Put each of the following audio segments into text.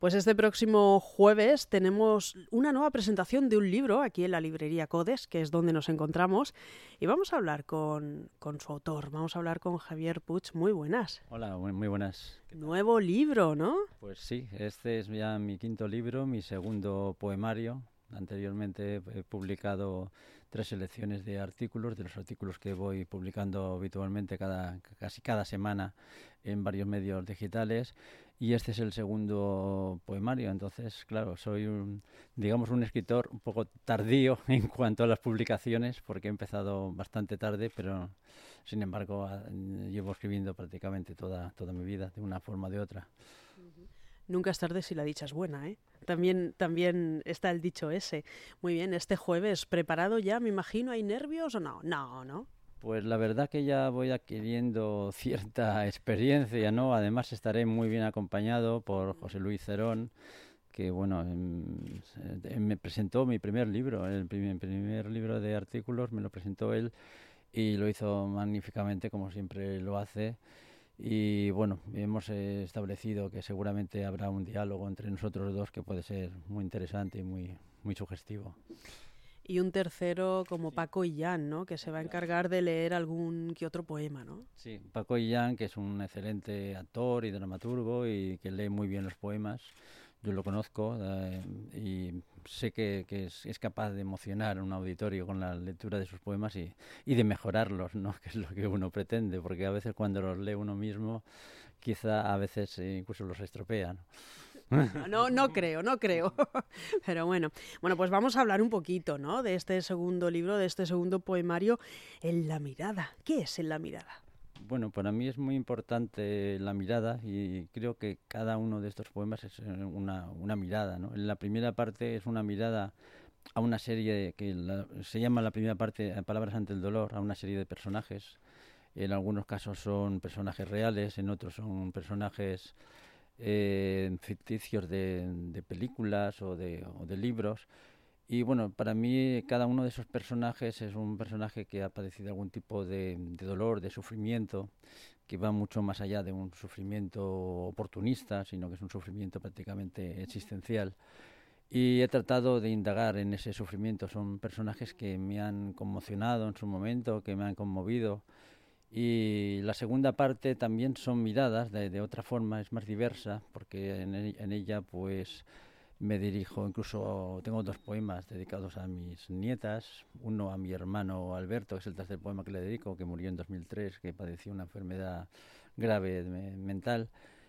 Pues este próximo jueves tenemos una nueva presentación de un libro aquí en la librería Codes, que es donde nos encontramos, y vamos a hablar con su autor, vamos a hablar con Javier Puig. Muy buenas. Hola, muy buenas. Nuevo libro, ¿no? Pues sí, este es ya mi quinto libro, mi segundo poemario. Anteriormente he publicado 3 selecciones de artículos, de los artículos que voy publicando habitualmente casi cada semana en varios medios digitales, y este es el segundo poemario. Entonces, claro, soy digamos un escritor un poco tardío en cuanto a las publicaciones, porque he empezado bastante tarde, pero sin embargo llevo escribiendo prácticamente toda mi vida, de una forma o de otra. Nunca es tarde si la dicha es buena, ¿eh? También está el dicho ese. Muy bien, este jueves, ¿preparado ya, me imagino? ¿Hay nervios o no? No. Pues la verdad que ya voy adquiriendo cierta experiencia, ¿no? Además estaré muy bien acompañado por José Luis Cerón, que bueno, me presentó mi primer libro, el primer libro de artículos me lo presentó él y lo hizo magníficamente, como siempre lo hace. Y bueno, hemos establecido que seguramente habrá un diálogo entre nosotros dos que puede ser muy interesante y muy sugestivo. Y un tercero como Paco Illán, ¿no? Que se va a encargar de leer algún que otro poema, ¿no? Sí, Paco Illán, que es un excelente actor y dramaturgo y que lee muy bien los poemas. Yo lo conozco y sé que es capaz de emocionar a un auditorio con la lectura de sus poemas y de mejorarlos, ¿no? Que es lo que uno pretende, porque a veces cuando los lee uno mismo, quizá a veces incluso los estropea, ¿no? No creo. Pero bueno, pues vamos a hablar un poquito, ¿no? De este segundo libro, de este segundo poemario, En la mirada. ¿Qué es En la mirada? Bueno, para mí es muy importante la mirada y creo que cada uno de estos poemas es una mirada, ¿no? La primera parte es una mirada a una serie se llama la primera parte Palabras ante el dolor, a una serie de personajes. En algunos casos son personajes reales, en otros son personajes ficticios de películas o de libros. Y bueno, para mí cada uno de esos personajes es un personaje que ha padecido algún tipo de dolor, de sufrimiento, que va mucho más allá de un sufrimiento oportunista, sino que es un sufrimiento prácticamente existencial. Y he tratado de indagar en ese sufrimiento. Son personajes que me han conmocionado en su momento, que me han conmovido. Y la segunda parte también son miradas de otra forma, es más diversa, porque en ella pues me dirijo, incluso tengo 2 poemas dedicados a mis nietas, uno a mi hermano Alberto, que es el tercer poema que le dedico, que murió en 2003, que padeció una enfermedad grave mental,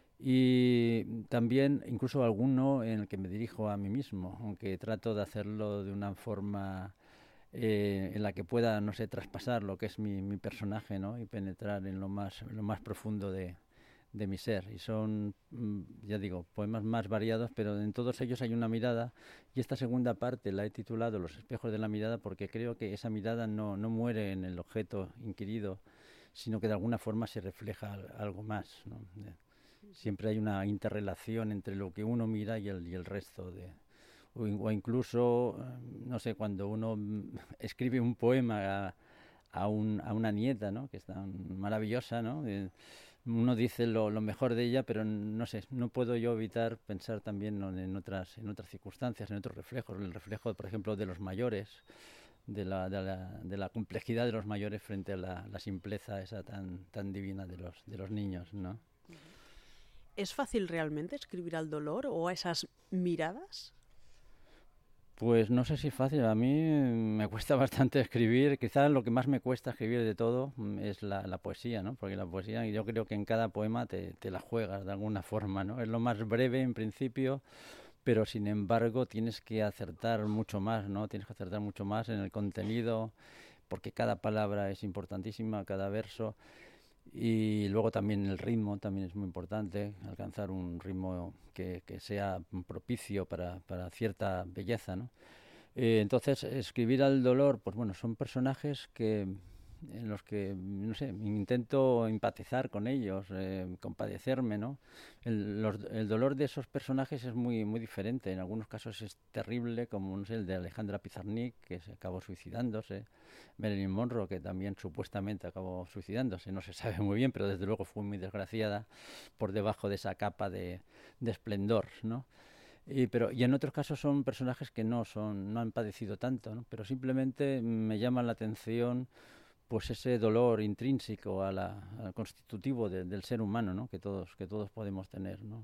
y también incluso alguno en el que me dirijo a mí mismo, aunque trato de hacerlo de una forma en la que pueda, no sé, traspasar lo que es mi personaje, ¿no? Y penetrar en lo más profundo de mi ser. Y son, ya digo, poemas más variados, pero en todos ellos hay una mirada. Y esta segunda parte la he titulado Los espejos de la mirada porque creo que esa mirada no muere en el objeto inquirido, sino que de alguna forma se refleja algo más, ¿no? Siempre hay una interrelación entre lo que uno mira y el resto o incluso, no sé, cuando uno escribe un poema a una nieta, ¿no? Que es tan maravillosa, ¿no? Uno dice lo mejor de ella, pero no sé, no puedo yo evitar pensar también en otras circunstancias, en otros reflejos, el reflejo, por ejemplo, de los mayores, de la complejidad de los mayores frente a la simpleza esa tan divina de los niños, ¿no? ¿Es fácil realmente escribir al dolor o a esas miradas? Pues no sé si es fácil, a mí me cuesta bastante escribir, quizás lo que más me cuesta escribir de todo es la poesía, ¿no? Porque la poesía yo creo que en cada poema te la juegas de alguna forma, ¿no? Es lo más breve en principio, pero sin embargo tienes que acertar mucho más, ¿no? Tienes que acertar mucho más en el contenido, porque cada palabra es importantísima, cada verso. Y luego también el ritmo también es muy importante, alcanzar un ritmo que sea propicio para cierta belleza, ¿no? Entonces, escribir al dolor, pues bueno, son personajes que en los que, no sé, intento empatizar con ellos, compadecerme, ¿no? El dolor de esos personajes es muy, muy diferente. En algunos casos es terrible, como, no sé, el de Alejandra Pizarnik, que se acabó suicidándose, Marilyn Monroe, que también supuestamente acabó suicidándose, no se sabe muy bien, pero desde luego fue muy desgraciada por debajo de esa capa de esplendor, ¿no? Y en otros casos son personajes que no han padecido tanto, ¿no? Pero simplemente me llama la atención pues ese dolor intrínseco al constitutivo del ser humano, ¿no? Que todos podemos tener, ¿no?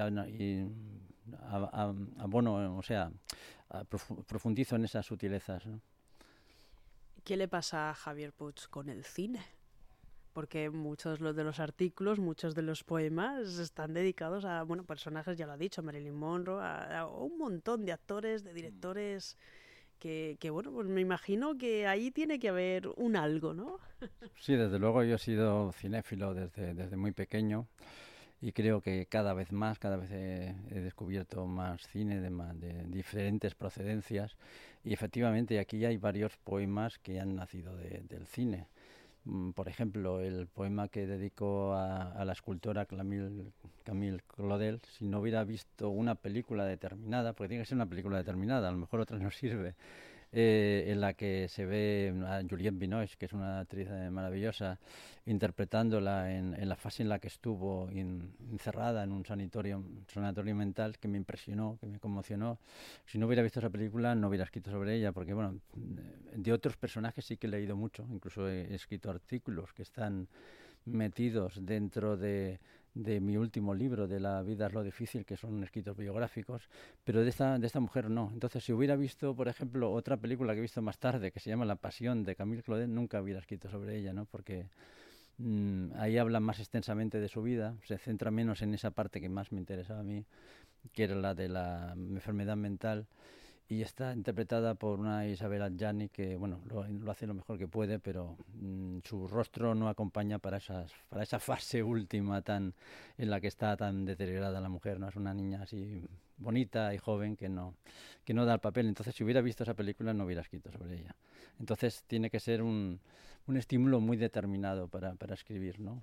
Abono, o sea, profundizo en esas sutilezas, ¿no? ¿Qué le pasa a Javier Puig con el cine? Porque muchos de los artículos, muchos de los poemas están dedicados a, bueno, personajes, ya lo ha dicho, Marilyn Monroe, a un montón de actores, de directores que, bueno, pues me imagino que ahí tiene que haber un algo, ¿no? Sí, desde luego yo he sido cinéfilo desde muy pequeño y creo que cada vez he descubierto más cine de diferentes procedencias y efectivamente aquí hay varios poemas que han nacido del cine. Por ejemplo, el poema que dedico a la escultora Camille Claudel, si no hubiera visto una película determinada, porque tiene que ser una película determinada, a lo mejor otra no sirve, en la que se ve a Juliette Binoche, que es una actriz maravillosa, interpretándola en la fase en la que estuvo encerrada en un sanatorio mental, que me impresionó, que me conmocionó. Si no hubiera visto esa película, no hubiera escrito sobre ella, porque bueno, de otros personajes sí que he leído mucho, incluso he escrito artículos que están metidos dentro de mi último libro, de La vida es lo difícil, que son escritos biográficos, pero de esta mujer no. Entonces, si hubiera visto, por ejemplo, otra película que he visto más tarde, que se llama La pasión, de Camille Claudel, nunca hubiera escrito sobre ella, ¿no? Porque ahí habla más extensamente de su vida, se centra menos en esa parte que más me interesaba a mí, que era la de la enfermedad mental, y está interpretada por una Isabel Adjani que bueno lo hace lo mejor que puede, pero su rostro no acompaña para esa fase última tan en la que está tan deteriorada la mujer, ¿no? Es una niña así bonita y joven que no da el papel. Entonces, si hubiera visto esa película no hubiera escrito sobre ella. Entonces tiene que ser un estímulo muy determinado para escribir, ¿no?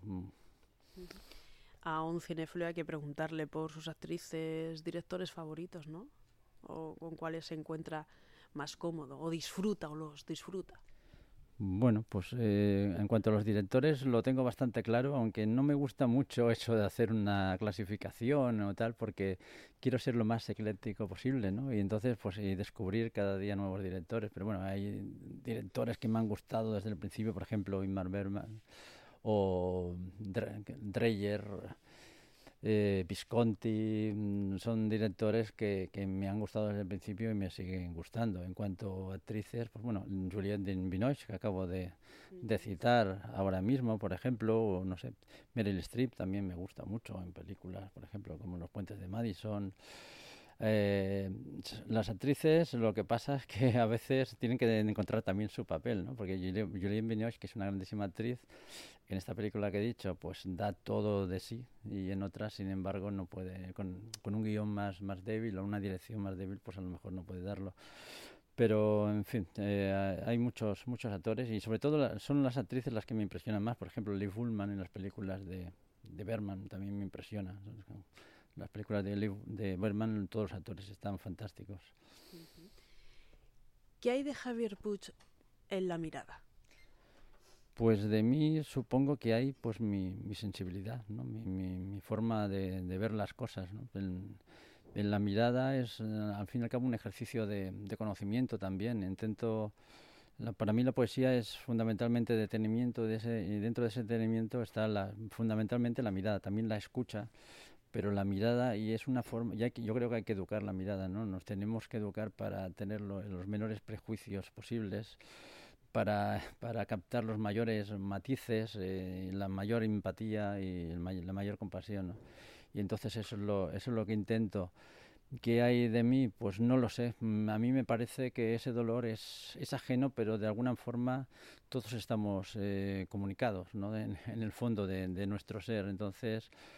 A un cinéfilo hay que preguntarle por sus actrices, directores favoritos, ¿no? O con cuáles se encuentra más cómodo, o disfruta, o los disfruta. Bueno, pues en cuanto a los directores lo tengo bastante claro, aunque no me gusta mucho eso de hacer una clasificación o tal, porque quiero ser lo más ecléctico posible, ¿no? Y entonces, pues descubrir cada día nuevos directores. Pero bueno, hay directores que me han gustado desde el principio, por ejemplo, Ingmar Bergman o Dreyer, Visconti, son directores que me han gustado desde el principio y me siguen gustando. En cuanto a actrices, pues bueno, Juliette Binoche, que acabo de citar ahora mismo, por ejemplo, o no sé, Meryl Streep también me gusta mucho en películas, por ejemplo, como Los puentes de Madison. Eh, las actrices, lo que pasa es que a veces tienen que encontrar también su papel, ¿no? Porque Juliette Binoche, que es una grandísima actriz, en esta película que he dicho, pues da todo de sí, y en otras, sin embargo, no puede, con un guión más débil o una dirección más débil, pues a lo mejor no puede darlo. Pero, en fin, hay muchos actores y sobre todo son las actrices las que me impresionan más. Por ejemplo, Liv Ullmann en las películas de Bergman también me impresiona. Las películas de Bergman, todos los actores están fantásticos. ¿Qué hay de Javier Puig en la mirada? Pues de mí supongo que hay pues mi sensibilidad, ¿no? Mi forma de ver las cosas, ¿no? En la mirada es al fin y al cabo un ejercicio de conocimiento también. Para mí la poesía es fundamentalmente detenimiento, y dentro de ese detenimiento está fundamentalmente la mirada, también la escucha, pero la mirada, y es una forma, yo creo que hay que educar la mirada, ¿no? Nos tenemos que educar para tener los menores prejuicios posibles, para captar los mayores matices, la mayor empatía y la mayor compasión, ¿no? Y entonces eso es lo que intento. ¿Qué hay de mí? Pues no lo sé. A mí me parece que ese dolor es ajeno, pero de alguna forma todos estamos comunicados, ¿no? En el fondo de nuestro ser. Entonces,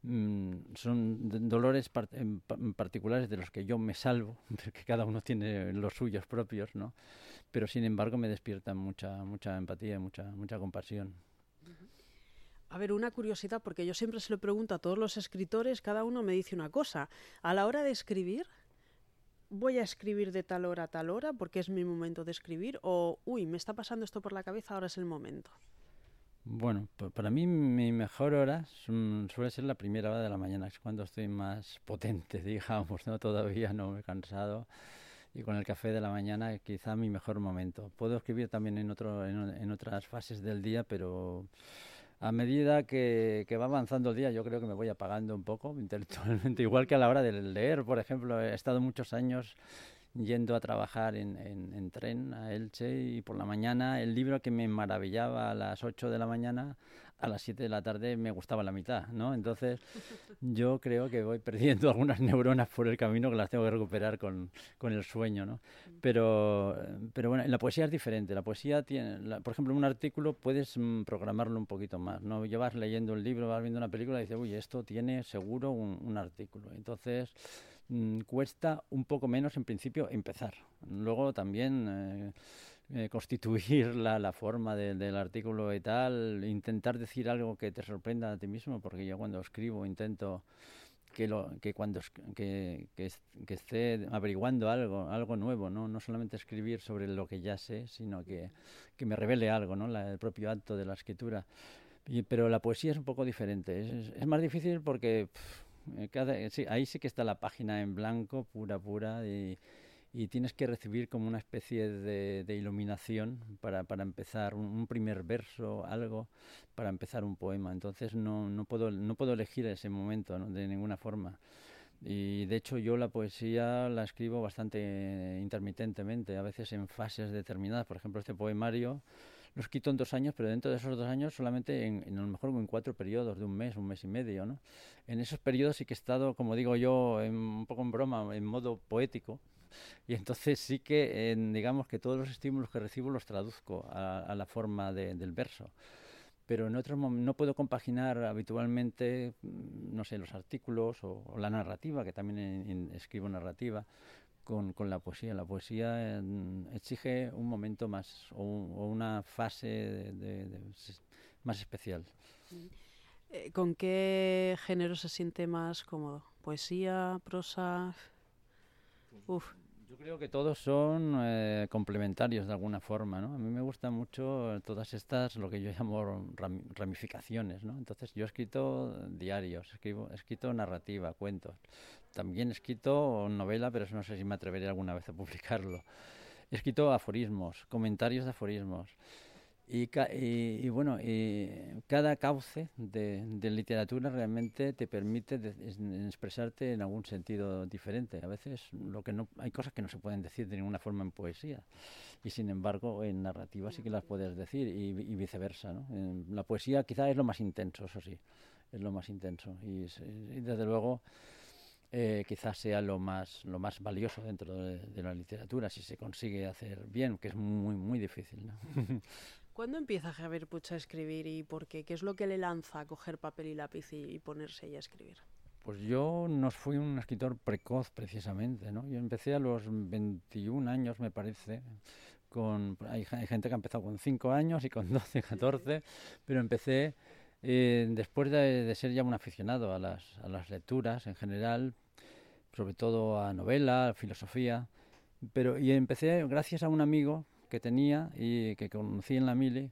son dolores particulares de los que yo me salvo, porque cada uno tiene los suyos propios, ¿no? Pero sin embargo me despiertan mucha empatía y mucha compasión. A ver, una curiosidad, porque yo siempre se lo pregunto a todos los escritores, cada uno me dice una cosa. A la hora de escribir, ¿voy a escribir de tal hora a tal hora porque es mi momento de escribir? O, uy, me está pasando esto por la cabeza, ahora es el momento. Bueno, para mí mi mejor hora suele ser la primera hora de la mañana, es cuando estoy más potente, digamos, ¿no? Todavía no me he cansado. Y con el café de la mañana quizá mi mejor momento. Puedo escribir también en otras fases del día, pero a medida que va avanzando el día yo creo que me voy apagando un poco intelectualmente, igual que a la hora de leer, por ejemplo. He estado muchos años yendo a trabajar en tren a Elche y por la mañana el libro que me maravillaba a las 8 de la mañana, a las 7 de la tarde me gustaba la mitad, ¿no? Entonces yo creo que voy perdiendo algunas neuronas por el camino que las tengo que recuperar con el sueño, ¿no? Pero bueno, en la poesía es diferente. La poesía tiene, por ejemplo, un artículo puedes programarlo un poquito más, ¿no? Llevas leyendo un libro, vas viendo una película y dices, uy, esto tiene seguro un artículo. Entonces cuesta un poco menos en principio empezar. Luego también constituir la forma del artículo y tal, intentar decir algo que te sorprenda a ti mismo, porque yo cuando escribo intento que esté averiguando algo nuevo, ¿no? No solamente escribir sobre lo que ya sé, sino que me revele algo, ¿no? El propio acto de la escritura. Pero la poesía es un poco diferente. Es más difícil porque sí, ahí sí que está la página en blanco, pura, y tienes que recibir como una especie de iluminación para empezar un primer verso, algo, para empezar un poema. Entonces no puedo elegir ese momento, ¿no? De ninguna forma. Y de hecho yo la poesía la escribo bastante intermitentemente, a veces en fases determinadas. Por ejemplo, este poemario lo he escrito en 2 años, pero dentro de esos 2 años solamente a lo mejor en 4 periodos de un mes y medio, ¿no? En esos periodos sí que he estado, como digo yo, un poco en broma, en modo poético. Y entonces sí que, digamos que todos los estímulos que recibo los traduzco a la forma del verso. Pero en otros momentos no puedo compaginar habitualmente, no sé, los artículos o la narrativa, que también escribo narrativa, con la poesía. La poesía exige un momento más o una fase más especial. ¿Con qué género se siente más cómodo? ¿Poesía, prosa? Uf. Yo creo que todos son complementarios de alguna forma, ¿no? A mí me gustan mucho todas estas, lo que yo llamo ramificaciones, ¿no? Entonces yo he escrito diarios, he escrito narrativa, cuentos. También he escrito novela, pero eso no sé si me atreveré alguna vez a publicarlo. He escrito aforismos, comentarios de aforismos. Y bueno, cada cauce de literatura realmente te permite expresarte en algún sentido diferente. A veces hay cosas que no se pueden decir de ninguna forma en poesía y sin embargo en narrativa sí que las puedes decir y viceversa, ¿no? La poesía quizás es lo más intenso, eso sí, es lo más intenso y desde luego quizás sea lo más valioso dentro de la literatura si se consigue hacer bien, que es muy difícil, ¿no? ¿Cuándo empieza Javier Puig a escribir y por qué? ¿Qué es lo que le lanza a coger papel y lápiz y ponerse ahí a escribir? Pues yo no fui un escritor precoz precisamente, ¿no? Yo empecé a los 21 años, me parece. Hay gente que ha empezado con 5 años y con 12, 14, pero empecé después de ser ya un aficionado a las lecturas en general, sobre todo a novela, a filosofía, y empecé gracias a un amigo que tenía y que conocí en la mili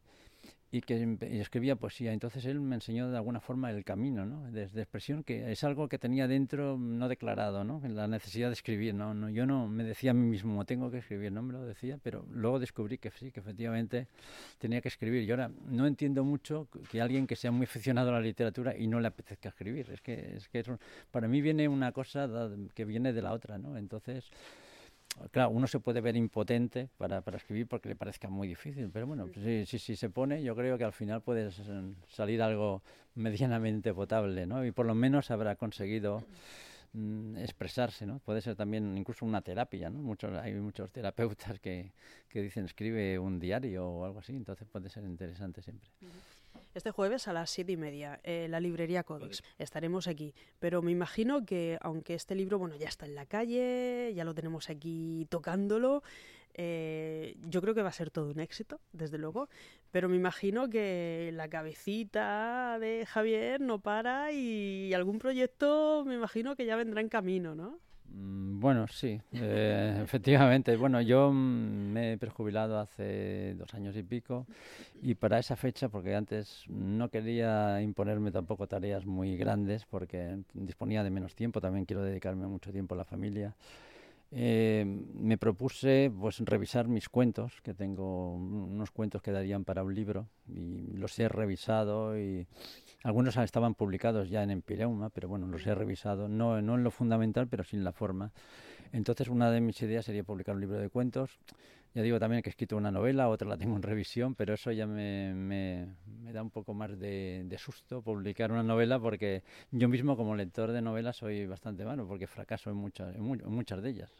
y escribía poesía. Entonces él me enseñó de alguna forma el camino, ¿no? de expresión, que es algo que tenía dentro no declarado, ¿no? La necesidad de escribir, ¿no? Yo no me decía a mí mismo, tengo que escribir, no me lo decía, pero luego descubrí que sí, que efectivamente tenía que escribir. Y ahora no entiendo mucho que alguien que sea muy aficionado a la literatura y no le apetezca escribir. Es que para mí viene una cosa que viene de la otra, ¿no? Entonces, claro, uno se puede ver impotente para escribir porque le parezca muy difícil, pero bueno, pues si se pone, yo creo que al final puede salir algo medianamente potable, ¿no? Y por lo menos habrá conseguido expresarse, ¿no? Puede ser también incluso una terapia, ¿no? Hay muchos terapeutas que dicen escribe un diario o algo así, entonces puede ser interesante siempre. Este jueves a las 7:30, la librería Codex. Estaremos aquí. Pero me imagino que, aunque este libro, bueno, ya está en la calle, ya lo tenemos aquí tocándolo, yo creo que va a ser todo un éxito, desde luego. Pero me imagino que la cabecita de Javier no para y algún proyecto me imagino que ya vendrá en camino, ¿no? Bueno, sí, efectivamente. Bueno, yo me he prejubilado hace 2 años y pico y para esa fecha, porque antes no quería imponerme tampoco tareas muy grandes porque disponía de menos tiempo, también quiero dedicarme mucho tiempo a la familia. Me propuse pues revisar mis cuentos, que tengo unos cuentos que darían para un libro y los he revisado y algunos estaban publicados ya en Empireuma, pero bueno, los he revisado, no en lo fundamental, pero sí en la forma. Entonces una de mis ideas sería publicar un libro de cuentos. Ya digo también que he escrito una novela, otra la tengo en revisión, pero eso ya me da un poco más de susto publicar una novela porque yo mismo como lector de novelas soy bastante malo porque fracaso en muchas de ellas.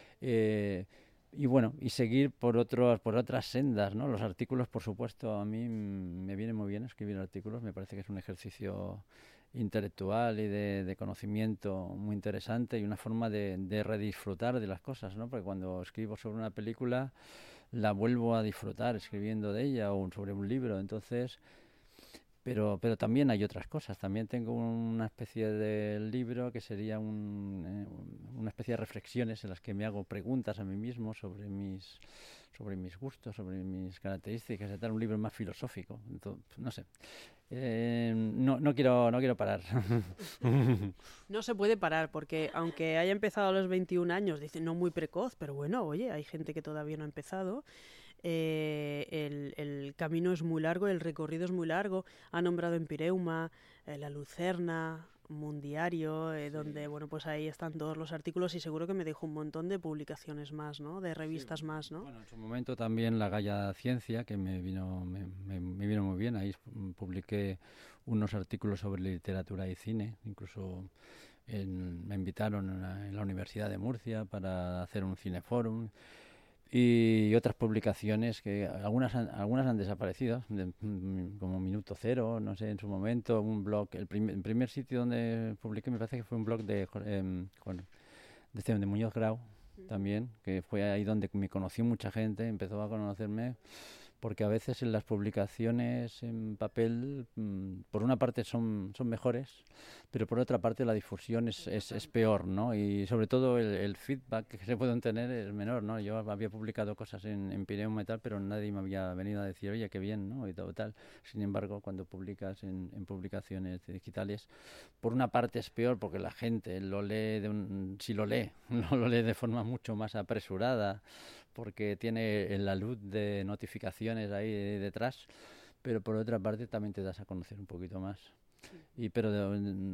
Y bueno, y seguir por otras sendas, ¿no? Los artículos, por supuesto, a mí me viene muy bien escribir artículos, me parece que es un ejercicio intelectual y de conocimiento muy interesante y una forma de redisfrutar de las cosas, ¿no? Porque cuando escribo sobre una película la vuelvo a disfrutar escribiendo de ella o sobre un libro, entonces... Pero también hay otras cosas. También tengo una especie de libro que sería una especie de reflexiones en las que me hago preguntas a mí mismo sobre mis gustos, sobre mis características y tal. Un libro más filosófico. Entonces, no sé. No quiero parar. No se puede parar porque aunque haya empezado a los 21 años, dicen no muy precoz, pero bueno, oye, hay gente que todavía no ha empezado. El camino es muy largo, el recorrido es muy largo. Ha nombrado Empireuma, La Lucerna, Mundiario, donde bueno, pues ahí están todos los artículos y seguro que me dejo un montón de publicaciones más, ¿no? De revistas más, ¿no? Bueno, en su momento también la Gaia Ciencia, que me vino muy bien. Ahí publiqué unos artículos sobre literatura y cine, incluso me invitaron en la Universidad de Murcia para hacer un cineforum. Y otras publicaciones que algunas han desaparecido, como Minuto Cero, no sé, en su momento, un blog, el primer sitio donde publiqué me parece que fue un blog de Muñoz Grau, también, que fue ahí donde me conoció mucha gente, empezó a conocerme, porque a veces en las publicaciones en papel, por una parte son mejores, pero por otra parte la difusión es peor, ¿no? Y sobre todo el feedback que se pueden tener es menor, ¿no? Yo había publicado cosas en Pireum y tal, pero nadie me había venido a decir, oye, qué bien, ¿no? Y todo tal. Sin embargo, cuando publicas en publicaciones digitales, por una parte es peor porque la gente lo lee, si lo lee, no lo lee de forma mucho más apresurada, porque tiene la luz de notificaciones ahí detrás, pero por otra parte también te das a conocer un poquito más. Pero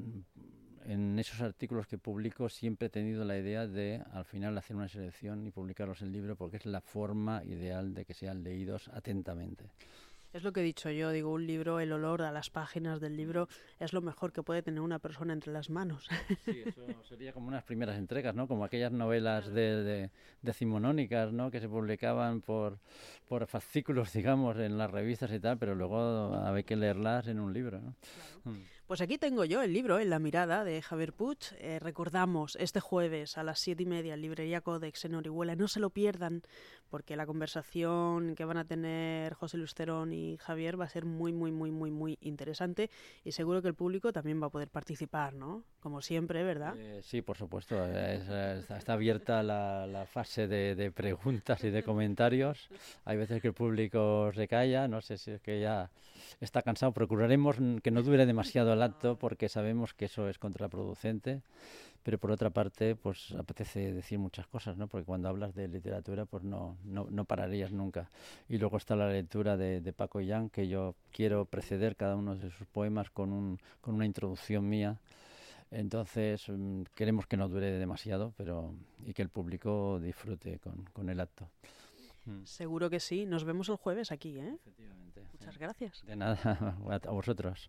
en esos artículos que publico siempre he tenido la idea de al final hacer una selección y publicarlos en libro porque es la forma ideal de que sean leídos atentamente. Es lo que he dicho yo, digo, un libro, el olor a las páginas del libro es lo mejor que puede tener una persona entre las manos. Sí, eso sería como unas primeras entregas, ¿no? Como aquellas novelas decimonónicas, ¿no? Que se publicaban por fascículos, digamos, en las revistas y tal, pero luego había que leerlas en un libro, ¿no? Claro. Pues aquí tengo yo el libro, En la mirada, de Javier Puig. Recordamos, este jueves a las 7:30 en Librería Codex en Orihuela. No se lo pierdan, porque la conversación que van a tener José Luis Cerón y Javier va a ser muy, muy, muy, muy, muy interesante y seguro que el público también va a poder participar, ¿no? Como siempre, ¿verdad? Sí, por supuesto. Está abierta la fase de preguntas y de comentarios. Hay veces que el público se calla, no sé si es que ya está cansado. Procuraremos que no dure demasiado el acto porque sabemos que eso es contraproducente, pero por otra parte pues apetece decir muchas cosas, ¿no? Porque cuando hablas de literatura pues no pararías nunca. Y luego está la lectura de Paco Illán, que yo quiero preceder cada uno de sus poemas con una introducción mía. Entonces queremos que no dure demasiado y que el público disfrute con el acto. Seguro que sí. Nos vemos el jueves aquí, ¿eh? Efectivamente. Muchas gracias. De nada, a vosotros.